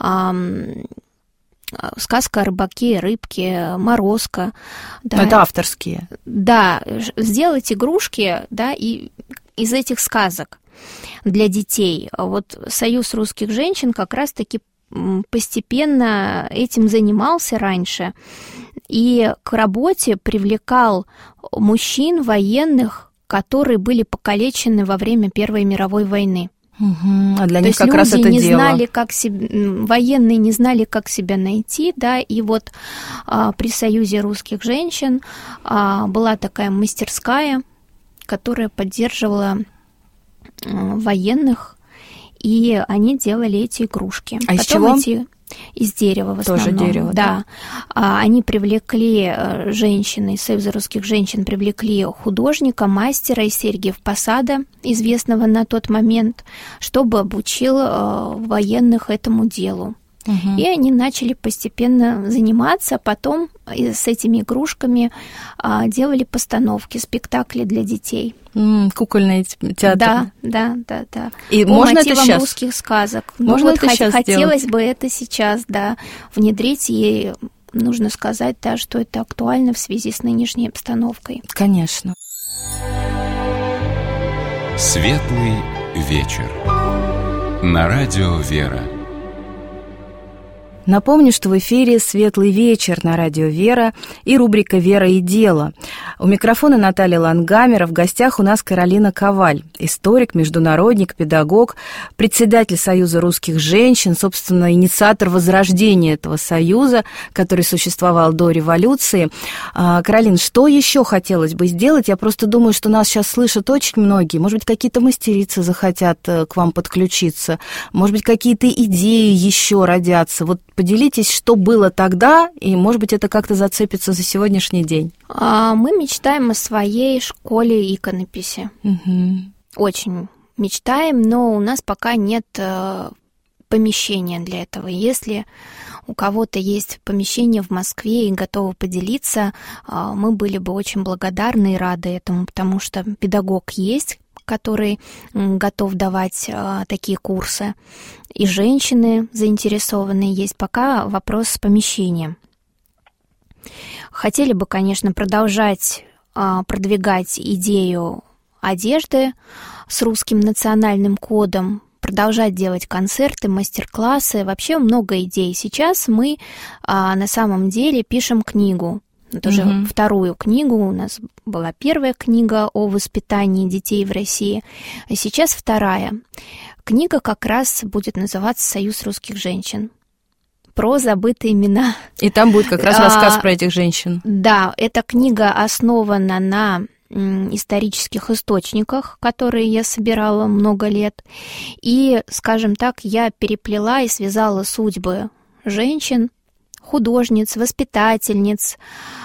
Сказка о рыбаке и рыбке, Морозко. Да. Это авторские. Да, сделать игрушки, да, и из этих сказок для детей. Вот Союз русских женщин как раз-таки постепенно этим занимался раньше и к работе привлекал мужчин, военных, которые были покалечены во время Первой мировой войны. Угу. А для них как раз это дело. Военные не знали, как себя найти, да, и вот при Союзе русских женщин была такая мастерская, которая поддерживала военных, и они делали эти игрушки. А потом из чего? Из дерева в основном. Тоже дерево, да. Они привлекли, женщины, из Союза русских женщин привлекли художника, мастера из Сергиев Посада, известного на тот момент, чтобы обучил военных этому делу. И они начали постепенно заниматься, а потом с этими игрушками делали постановки, спектакли для детей. Кукольный театр. Да. И по можно мотивам это сейчас? Русских сказок. Можно это сейчас хотелось сделать? бы это сейчас, да, внедрить, и нужно сказать, да, что это актуально в связи с нынешней обстановкой. Конечно. Светлый вечер. На радио «Вера». Напомню, что в эфире «Светлый вечер» на радио «Вера» и рубрика «Вера и дело». У микрофона Наталья Лангамера, в гостях у нас Каролина Коваль, историк, международник, педагог, председатель Союза русских женщин, собственно, инициатор возрождения этого союза, который существовал до революции. Каролин, что еще хотелось бы сделать? Я просто думаю, что нас сейчас слышат очень многие. Может быть, какие-то мастерицы захотят к вам подключиться, может быть, какие-то идеи еще родятся. Вот поделитесь, что было тогда, и, может быть, это как-то зацепится за сегодняшний день. Мы мечтаем о своей школе иконописи. Очень мечтаем, но у нас пока нет помещения для этого. Если у кого-то есть помещение в Москве и готовы поделиться, мы были бы очень благодарны и рады этому, потому что педагог есть, который готов давать такие курсы, и женщины заинтересованные есть. Пока вопрос с помещением. Хотели бы, конечно, продолжать продвигать идею одежды с русским национальным кодом, продолжать делать концерты, мастер-классы. Вообще много идей. Сейчас мы на самом деле пишем книгу. Это уже вторую книгу. У нас была первая книга о воспитании детей в России, а сейчас вторая. Книга как раз будет называться «Союз русских женщин». Про забытые имена. И там будет как раз рассказ про этих женщин. Да, эта книга основана на исторических источниках, которые я собирала много лет. И, скажем так, я переплела и связала судьбы женщин, художниц, воспитательниц,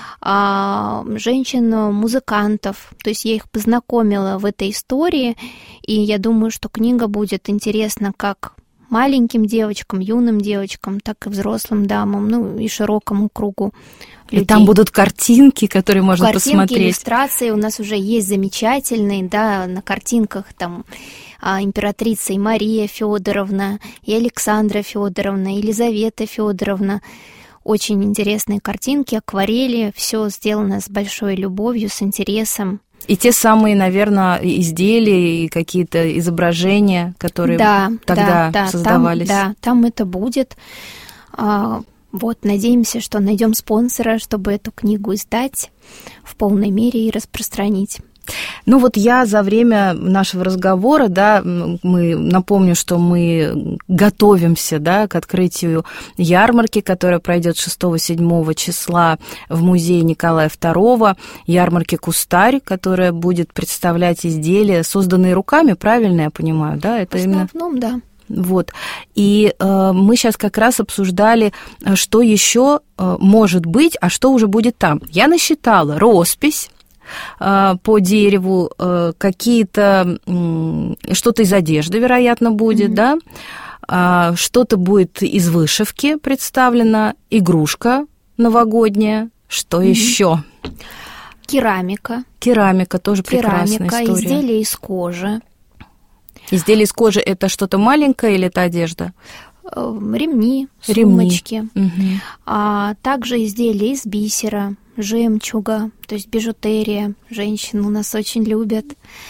женщин-музыкантов. То есть я их познакомила в этой истории, и я думаю, что книга будет интересна как маленьким девочкам, юным девочкам, так и взрослым дамам, ну и широкому кругу людей. И там будут картинки, которые можно посмотреть. Картинки, иллюстрации у нас уже есть замечательные, да, на картинках там императрица и Мария Федоровна, и Александра Федоровна, и Елизавета Федоровна. Очень интересные картинки, акварели, все сделано с большой любовью, с интересом. И те самые, наверное, изделия и какие-то изображения, которые тогда создавались. Там это будет. Вот, надеемся, что найдем спонсора, чтобы эту книгу издать в полной мере и распространить. Ну вот я за время нашего разговора, да, напомню, что мы готовимся, да, к открытию ярмарки, которая пройдет 6-7 числа в музее Николая II, ярмарки «Кустарь», которая будет представлять изделия, созданные руками, правильно я понимаю, да? Это в основном, да. Вот. И мы сейчас как раз обсуждали, что еще может быть, а что уже будет там. Я насчитала роспись по дереву, какие-то, что-то из одежды, вероятно, будет, да, что-то будет из вышивки представлено, игрушка новогодняя, что еще? Керамика. Керамика тоже прекрасная история. Изделия из кожи. Изделия из кожи – это что-то маленькое или это одежда? Ремни, сумочки. А также изделия из бисера, жемчуга, то есть бижутерия. Женщины у нас очень любят.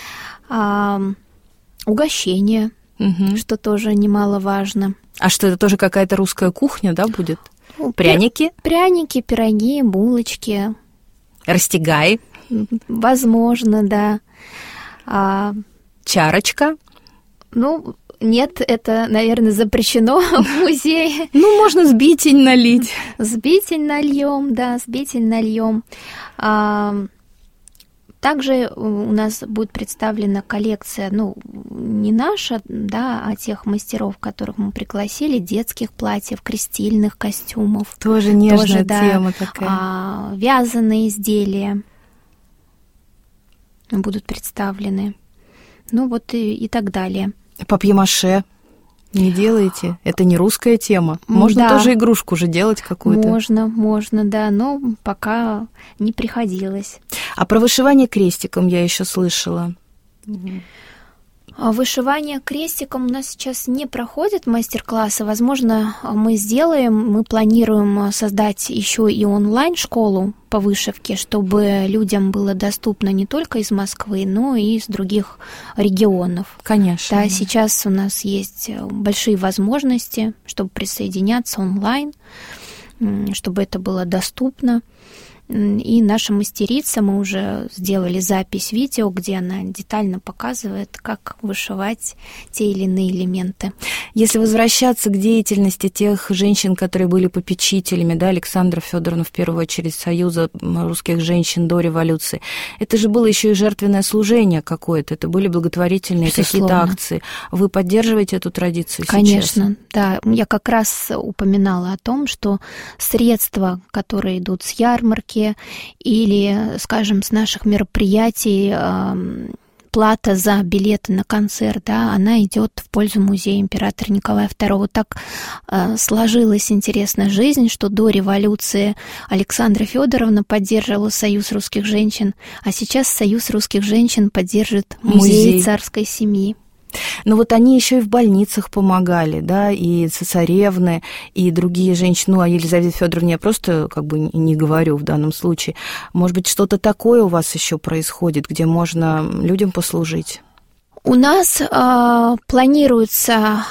Угощения, что тоже немаловажно. А что, это тоже какая-то русская кухня, да, будет? Пряники? Пряники, пироги, булочки. Растягай? Возможно, да. Чарочка? Ну, нет, это, наверное, запрещено в музее. Ну, можно сбитень налить. Сбитень нальем, да, сбитень нальем. Также у нас будет представлена коллекция, ну, не наша, да, а тех мастеров, которых мы пригласили, детских платьев, крестильных костюмов. Тоже нежная тема такая. Вязаные изделия будут представлены. Ну, вот и так далее. Папье-маше. Не делаете? Это не русская тема. Можно тоже игрушку же делать какую-то. Можно, да, но пока не приходилось. А про вышивание крестиком я еще слышала. Вышивание крестиком у нас сейчас не проходят мастер-классы. Возможно, мы планируем создать еще и онлайн-школу по вышивке, чтобы людям было доступно не только из Москвы, но и из других регионов. Конечно. Да, сейчас у нас есть большие возможности, чтобы присоединяться онлайн, чтобы это было доступно. И наша мастерица, мы уже сделали запись видео, где она детально показывает, как вышивать те или иные элементы. Если возвращаться к деятельности тех женщин, которые были попечителями, да, Александра Федоровна, в первую очередь, Союза русских женщин до революции, это же было еще и жертвенное служение какое-то, это были благотворительные какие-то акции. Вы поддерживаете эту традицию сейчас? Конечно, да. Я как раз упоминала о том, что средства, которые идут с ярмарки, или, скажем, с наших мероприятий, плата за билеты на концерт, да, она идет в пользу музея императора Николая II. Так сложилась интересная жизнь, что до революции Александра Федоровна поддерживала Союз русских женщин, а сейчас Союз русских женщин поддержит музей царской семьи. Но вот они еще и в больницах помогали, да, и цесаревны, и другие женщины. Ну, о Елизавете Федоровне я просто как бы не говорю в данном случае. Может быть, что-то такое у вас еще происходит, где можно людям послужить? У нас планируются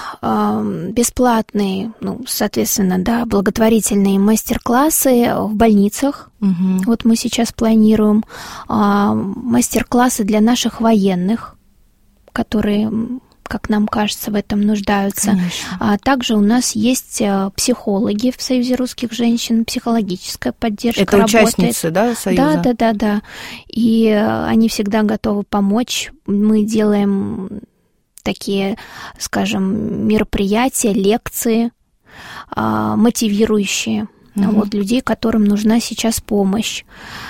бесплатные, соответственно, да, благотворительные мастер-классы в больницах. Угу. Вот мы сейчас планируем мастер-классы для наших военных, которые, как нам кажется, в этом нуждаются. А также у нас есть психологи в Союзе русских женщин, психологическая поддержка. Это работает. Участницы, да, Союза? Да. И они всегда готовы помочь. Мы делаем такие, скажем, мероприятия, лекции, мотивирующие вот, людей, которым нужна сейчас помощь.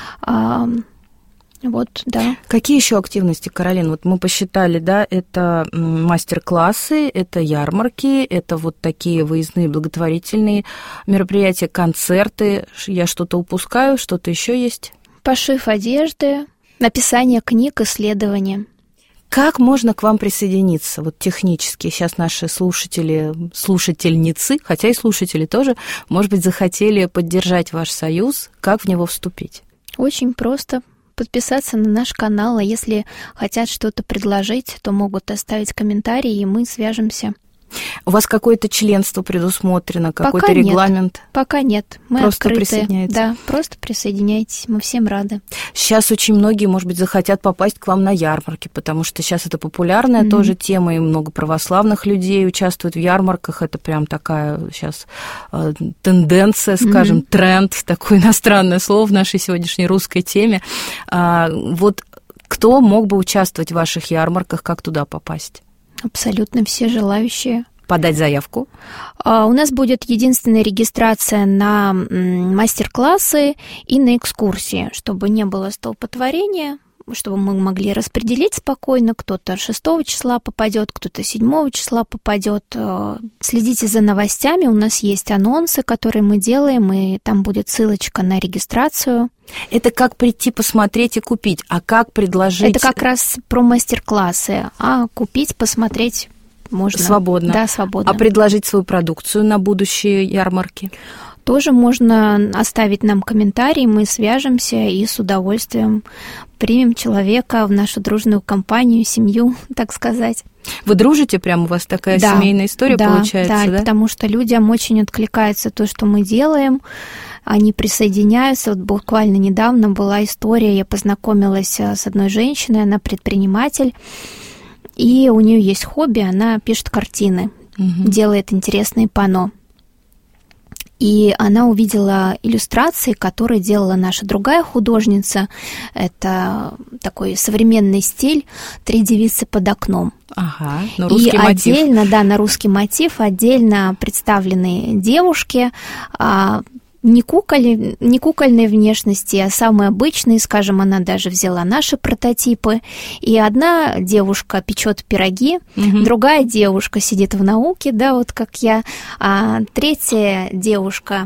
Вот, да. Какие еще активности, Каролина? Вот мы посчитали, да, это мастер-классы, это ярмарки, это вот такие выездные благотворительные мероприятия, концерты. Я что-то упускаю, что-то еще есть? Пошив одежды, написание книг, исследования. Как можно к вам присоединиться, вот технически? Сейчас наши слушатели, слушательницы, хотя и слушатели тоже, может быть, захотели поддержать ваш союз. Как в него вступить? Очень просто. Подписаться на наш канал, а если хотят что-то предложить, то могут оставить комментарии, и мы свяжемся. У вас какое-то членство предусмотрено, какой-то регламент? Пока нет. Мы просто открыты. Присоединяйтесь. Да, просто присоединяйтесь. Мы всем рады. Сейчас очень многие, может быть, захотят попасть к вам на ярмарки, потому что сейчас это популярная тоже тема, и много православных людей участвуют в ярмарках. Это прям такая сейчас тенденция, скажем, тренд, такое иностранное слово в нашей сегодняшней русской теме. Вот кто мог бы участвовать в ваших ярмарках, как туда попасть? Абсолютно все желающие. Подать заявку? У нас будет единственная регистрация на мастер-классы и на экскурсии, чтобы не было столпотворения, чтобы мы могли распределить спокойно. Кто-то 6 числа попадет, кто-то 7 числа попадет. Следите за новостями, у нас есть анонсы, которые мы делаем, и там будет ссылочка на регистрацию. Это как прийти посмотреть и купить, а как предложить? Это как раз про мастер-классы, а купить, посмотреть можно. Свободно? Да, свободно. А предложить свою продукцию на будущие ярмарки? Тоже можно оставить нам комментарий, мы свяжемся и с удовольствием примем человека в нашу дружную компанию, семью, так сказать. Вы дружите прямо, у вас такая семейная история получается, да? Да, потому что людям очень откликается то, что мы делаем, они присоединяются. Вот буквально недавно была история, я познакомилась с одной женщиной, она предприниматель, и у нее есть хобби, она пишет картины, делает интересные панно. И она увидела иллюстрации, которые делала наша другая художница. Это такой современный стиль «Три девицы под окном». Ага, на русский мотив. Отдельно, да, на русский мотив, отдельно представлены девушки, не кукольной внешности, а самые обычные, скажем, она даже взяла наши прототипы. И одна девушка печет пироги, другая девушка сидит в науке, да, вот как я, а третья девушка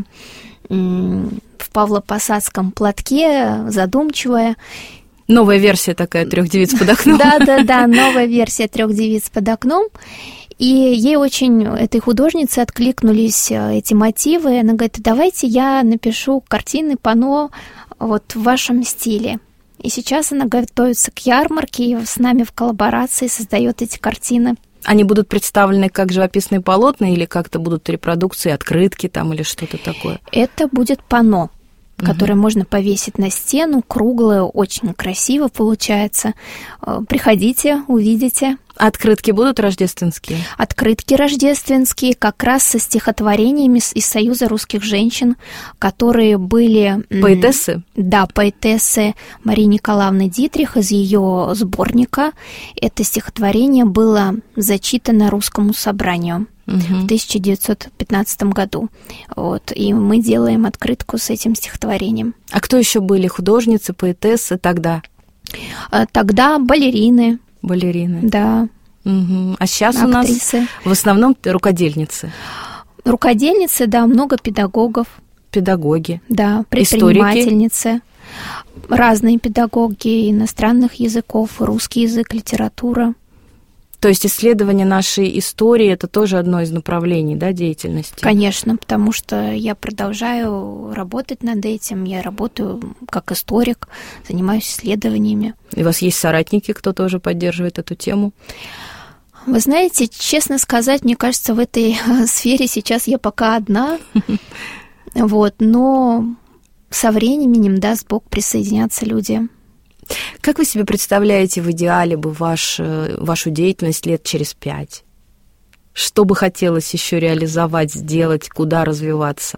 в Павлопосадском платке, задумчивая. Новая версия такая «Трех девиц под окном». Да, новая версия «Трех девиц под окном». И ей очень, этой художнице, откликнулись эти мотивы. Она говорит: давайте я напишу картины, панно вот в вашем стиле. И сейчас она готовится к ярмарке и с нами в коллаборации создает эти картины. Они будут представлены как живописные полотна или как-то будут репродукции, открытки там или что-то такое? Это будет панно, которое можно повесить на стену, круглое, очень красиво получается. Приходите, увидите. Открытки будут рождественские? Открытки рождественские, как раз со стихотворениями из Союза русских женщин, которые были... Поэтессы? Да, поэтессы Марии Николаевны Дитрих из ее сборника. Это стихотворение было зачитано Русскому собранию в 1915 году. Вот, и мы делаем открытку с этим стихотворением. А кто еще были художницы, поэтессы тогда? Тогда балерины. Балерины. Да. А сейчас актрисы. У нас в основном рукодельницы. Рукодельницы, да, много педагогов. Педагоги. Да, предпринимательницы. Историки. Разные педагоги иностранных языков, русский язык, литература. То есть исследование нашей истории – это тоже одно из направлений, да, деятельности? Конечно, потому что я продолжаю работать над этим. Я работаю как историк, занимаюсь исследованиями. И у вас есть соратники, кто тоже поддерживает эту тему? Вы знаете, честно сказать, мне кажется, в этой сфере сейчас я пока одна. Вот, но со временем, даст Бог, присоединятся люди. Как вы себе представляете в идеале бы вашу деятельность лет через 5? Что бы хотелось еще реализовать, сделать, куда развиваться?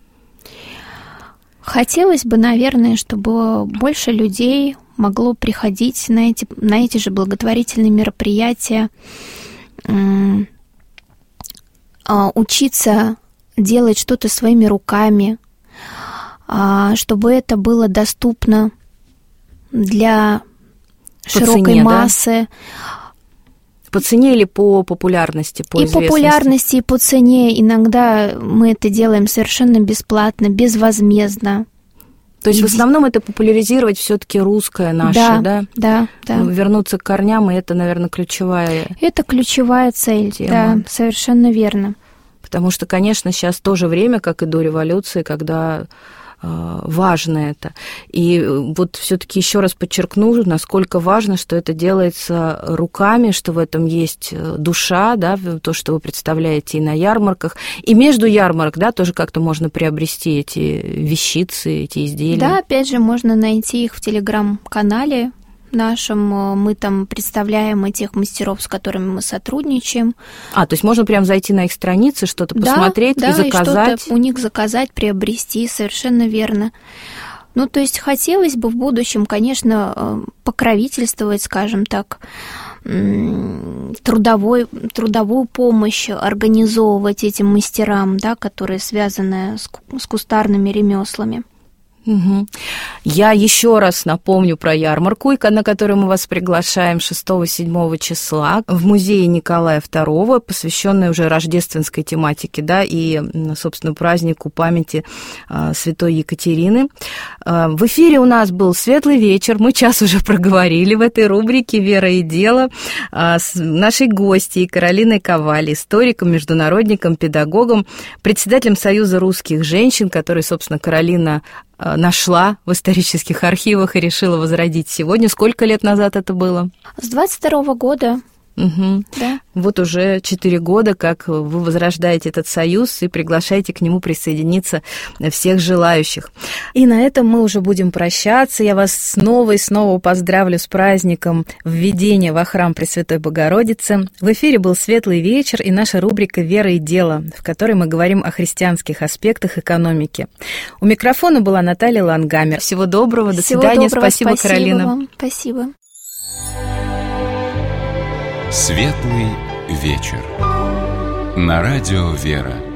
Хотелось бы, наверное, чтобы больше людей могло приходить на эти же благотворительные мероприятия, учиться делать что-то своими руками, чтобы это было доступно для широкой массы. По цене или по популярности, по известности? И популярности, и по цене. Иногда мы это делаем совершенно бесплатно, безвозмездно. То есть в основном это популяризировать все-таки русское наше, да? Да. Вернуться к корням, и это, наверное, ключевая. Это ключевая цель, тема. Да, совершенно верно. Потому что, конечно, сейчас тоже время, как и до революции, когда важно это. И вот все-таки еще раз подчеркну, насколько важно, что это делается руками, что в этом есть душа, да, то, что вы представляете и на ярмарках, и между ярмарок, да, тоже как-то можно приобрести эти вещицы, эти изделия. Да, опять же, можно найти их в телеграм-канале нашем, мы там представляем этих мастеров, с которыми мы сотрудничаем. То есть можно прям зайти на их страницы, что-то посмотреть и заказать? И что-то у них заказать, приобрести, совершенно верно. Ну, то есть хотелось бы в будущем, конечно, покровительствовать, скажем так, трудовую помощь организовывать этим мастерам, да, которые связаны с кустарными ремеслами. Угу. Я еще раз напомню про ярмарку, на которую мы вас приглашаем 6-7 числа в музее Николая II, посвященной уже рождественской тематике, да, и, собственно, празднику памяти святой Екатерины. В эфире у нас был «Светлый вечер», мы час уже проговорили в этой рубрике «Вера и дело» с нашей гостьей Каролиной Коваль, историком, международником, педагогом, председателем Союза русских женщин, который, собственно, Каролина нашла в исторических архивах и решила возродить сегодня. Сколько лет назад это было? С 22 года. Угу. Да. Вот уже 4 года, как вы возрождаете этот союз и приглашаете к нему присоединиться всех желающих. И на этом мы уже будем прощаться. Я вас снова и снова поздравлю с праздником введения во храм Пресвятой Богородицы. В эфире был «Светлый вечер» и наша рубрика «Вера и дело», в которой мы говорим о христианских аспектах экономики. У микрофона была Наталья Лангамер. Всего доброго, до свидания. Спасибо, Каролина. Вам. Спасибо. Светлый вечер. На радио «Вера».